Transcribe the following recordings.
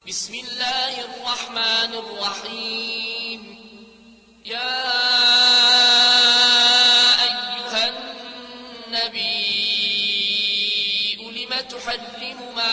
بسم الله الرحمن الرحيم. يا أيها النبي لم تحرم ما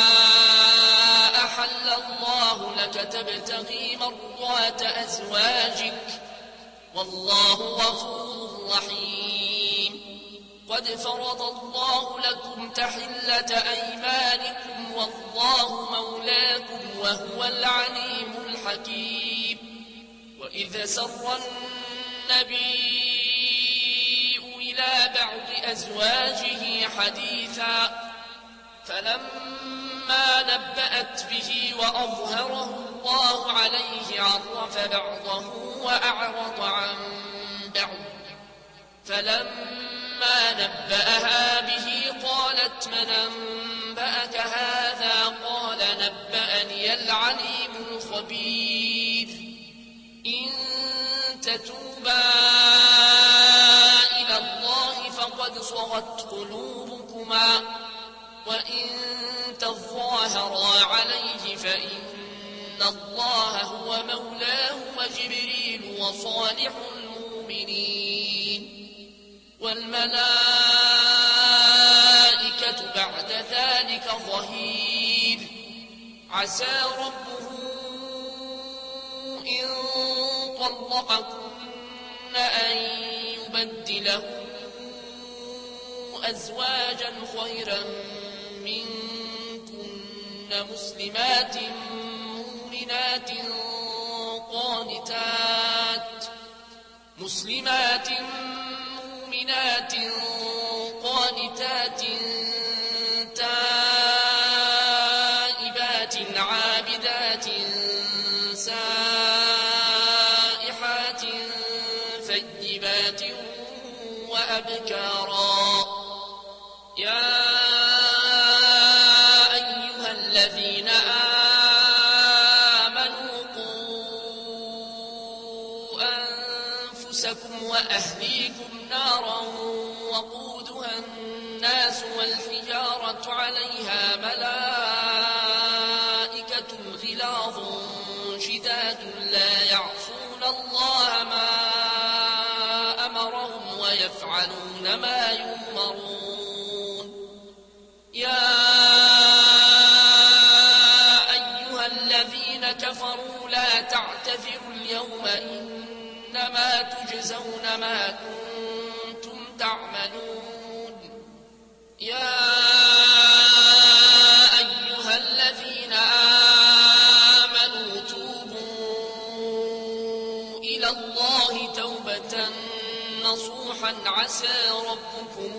أحل الله لك تبتغي مرضات أزواجك والله غفور رحيم. قد فرض الله لكم تحلة أيمانكم والله مولاكم وهو العليم الحكيم. وإذا سر النبي إلى بعض أزواجه حديثا فلما نبأت به وأظهره الله عليه عرف بعضه وأعرض عن بعض، فلما نبأها به قالت من أنبأك هذا؟ قال نبأني العليم الخبير. إن تتوبا إلى الله فقد صغت قلوبكما وإن تظاهرا عليه فإن الله هو مولاه وجبريل وصالح المؤمنين والملائكة بعد ذلك ظهير. عسى ربه إن طلقكن أن يبدله أزواجا خيرا منكن مسلمات مؤمنات قانتات تائبات عابدات سائحات ثيبات وأبكارا. يا أيها الذين آمنوا قوا أنفسكم وأهليكم نارا وقودها الناس والحجارة عليها ملائكة غلاظ شداد لا يعصون الله ما أمرهم ويفعلون ما يؤمرون. يا أيها الذين كفروا لا تعتذروا اليوم إنما تجزون ما كنتم تعملون. يا أيها الذين آمنوا توبوا إلى الله توبة نصوحا عسى ربكم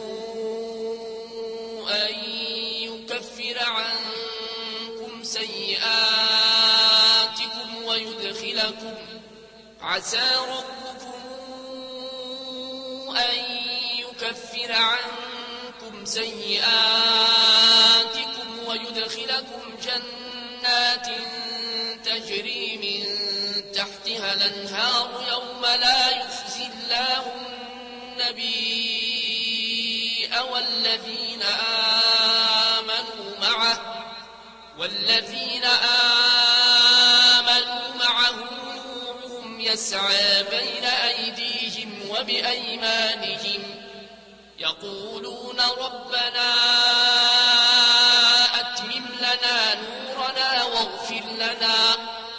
أن يكفر عنكم سيئاتكم ويدخلكم جنات تجري من تحتها الأنهار يوم لا يخزي الله النبي والذين آمنوا معه نورهم يسعى بين أيديهم وبأيمانهم يقولون ربنا أتمم لنا نورنا واغفر لنا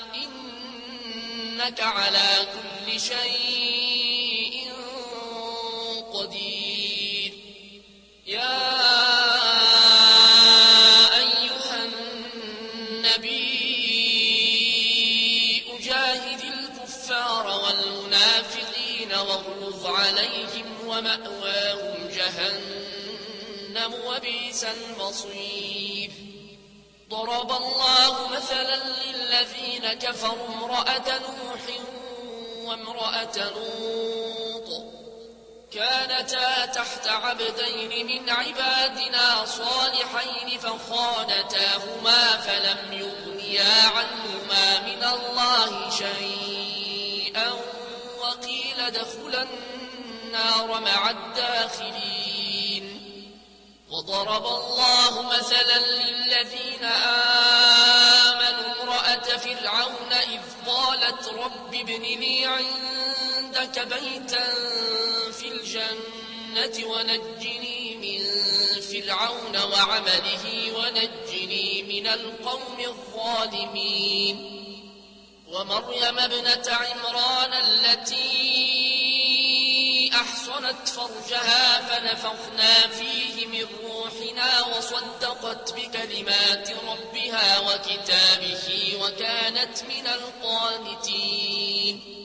إنك على كل شيء قدير. يا أيها النبي جاهد الكفار والمنافقين واغلظ عليهم ومأواهم جهنم وبئس المصير. ضرب الله مثلا للذين كفروا امرأة نوح وامرأة لوط كانتا تحت عبدين من عبادنا صالحين فخانتاهما فلم يغنيا عنهما من الله شيئا وقيل ادخلا النار مع الداخلين. وضرب الله مثلا للذين آمنوا فرعون إذ قالت رب ابن لي عندك بيتا في الجنة ونجني من فرعون وعمله ونجني من القوم الظالمين ومريم ابنة عمران التي أحصنت فرجها فنفخنا فيه من روحنا وصدقت بكلمات ربها وكتابه وكانت من القانتين